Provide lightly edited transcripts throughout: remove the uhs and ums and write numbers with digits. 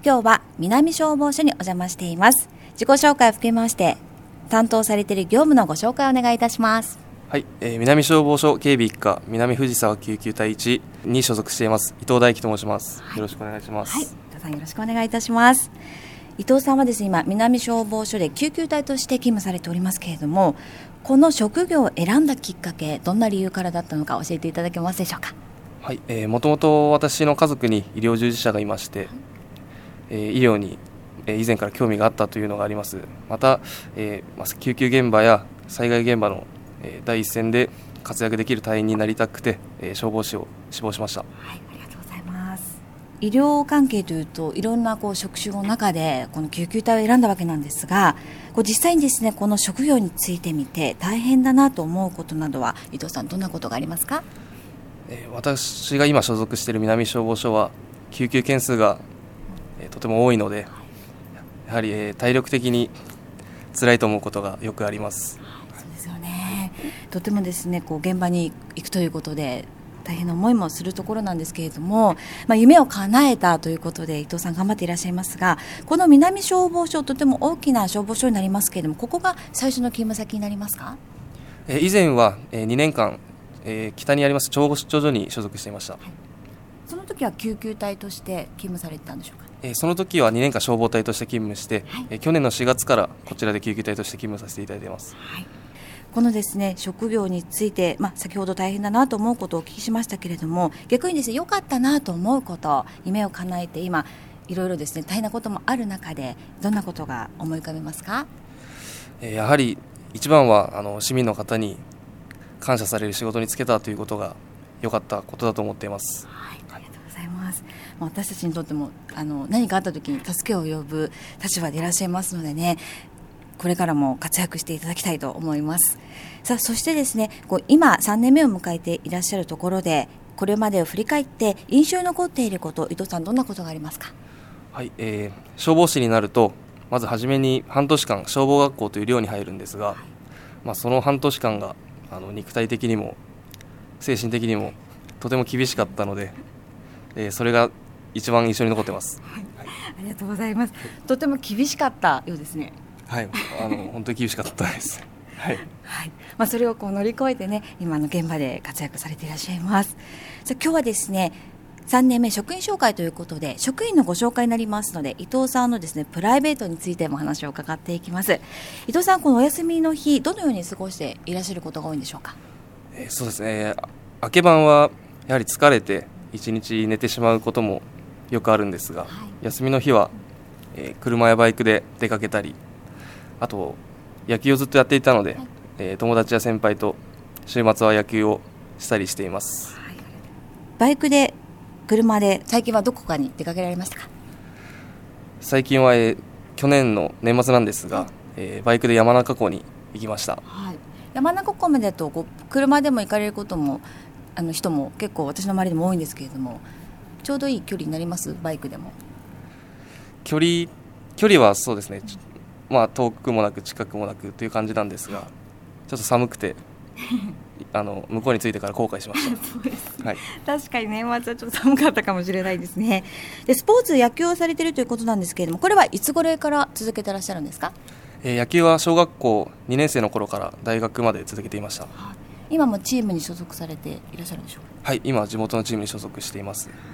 今日は南消防署にお邪魔しています。自己紹介を含めまして担当されている業務のご紹介をお願いいたします。 はい、南消防署警備一課南藤沢救急隊1に所属しています伊藤大樹と申します、よろしくお願いします。 はい、伊藤さんよろしくお願いいたします。伊藤さんはですね、今南消防署で救急隊として勤務されておりますけれども、この職業を選んだきっかけ、どんな理由からだったのか教えていただけますでしょうか。 はい、もともと私の家族に医療従事者がいまして、医療に、以前から興味があったというのがあります。また、救急現場や災害現場の、第一線で活躍できる隊員になりたくて、消防士を志望しました。 はい、ありがとうございます。医療関係というといろんな職種の中でこの救急隊を選んだわけなんですが、実際にですね、この職業についてみて大変だなと思うことなどは伊藤さんどんなことがありますか。 私が今所属している南消防署は救急件数が、とても多いので、やはり、体力的に辛いと思うことがよくあります。 そうですよね。とてもですね、現場に行くということで大変な思いもするところなんですけれども、夢を叶えたということで伊藤さん頑張っていらっしゃいますが、この南消防署とても大きな消防署になりますけれども、ここが最初の勤務先になりますか。 以前は2年間、北にあります長後出張所に所属していました。はい、 その時は救急隊として勤務されてたんでしょうか。 その時は2年間消防隊として勤務して、はい、去年の4月からこちらで救急隊として勤務させていただいています。 はい、このですね、職業について、先ほど大変だなと思うことをお聞きしましたけれども、逆にですね、良かったなと思うこと、夢を叶えて今いろいろですね、大変なこともある中でどんなことが思い浮かべますか。 やはり一番は市民の方に感謝される仕事に就けたということが良かったことだと思っています。 はい、ありがとうございます。私たちにとっても何かあった時に助けを呼ぶ立場でいらっしゃいますのでね、これからも活躍していただきたいと思います。さあ、そしてですね、今3年目を迎えていらっしゃるところで、これまでを振り返って印象に残っていること、伊藤さんどんなことがありますか。 はい、消防士になるとまず初めに半年間消防学校という寮に入るんですが、その半年間が肉体的にも精神的にもとても厳しかったので、それが一番印象に残ってます。 はい、ありがとうございます。とても厳しかったようですね。 はい、本当に厳しかったです。はい、 はい、それを乗り越えてね、今の現場で活躍されていらっしゃいます。さあ、今日はですね、3年目職員紹介ということで職員のご紹介になりますので、伊藤さんのですね、プライベートについても話を伺っていきます。伊藤さん、このお休みの日どのように過ごしていらっしゃることが多いんでしょうか。 そうですね、明け晩はやはり疲れて一日寝てしまうこともよくあるんですが、はい、休みの日は、車やバイクで出かけたり、あと野球をずっとやっていたので、はい、友達や先輩と週末は野球をしたりしています。はい、 バイクで車で最近はどこかに出かけられましたか。 最近は、去年の年末なんですが、バイクで山中湖に行きました。はい、 山中湖までだと車でも行かれることも人も結構私の周りでも多いんですけれども、ちょうどいい距離になります。バイクでも距離はそうですね、遠くもなく近くもなくという感じなんですが、ちょっと寒くて向こうに着いてから後悔しました。 そうです、 はい、 確かに年末はちょっと寒かったかもしれないですね。で、スポーツ野球をされているということなんですけれども、これはいつ頃から続けていらっしゃるんですか。 野球は小学校2年生の頃から大学まで続けていました。 今もチームに所属されていらっしゃるんでしょうか。 はい、今地元のチームに所属しています。はい、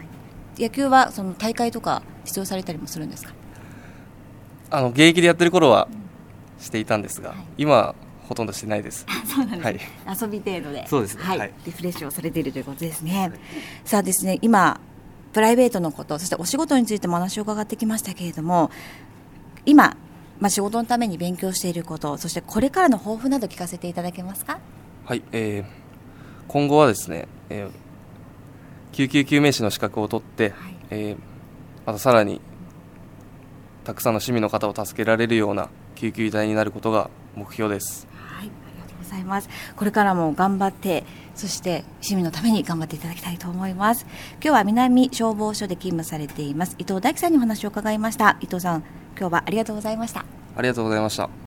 野球はその大会とか出場されたりもするんですか。 現役でやってる頃はしていたんですが、はい、今はほとんどしてないです。 そうなんです、はい、遊び程度で。 そうですね、 はい、リフレッシュをされているということですね。はい、さあですね、今プライベートのこと、そしてお仕事についてもお話を伺ってきましたけれども、今、仕事のために勉強していること、そしてこれからの抱負など聞かせていただけますか。 はい、今後はですね、救急救命士の資格を取って、はい、またさらにたくさんの市民の方を助けられるような救急隊になることが目標です。 はい、ありがとうございます。これからも頑張って、そして市民のために頑張っていただきたいと思います。今日は南消防署で勤務されています伊藤大樹さんにお話を伺いました。伊藤さん、今日はありがとうございました。 ありがとうございました。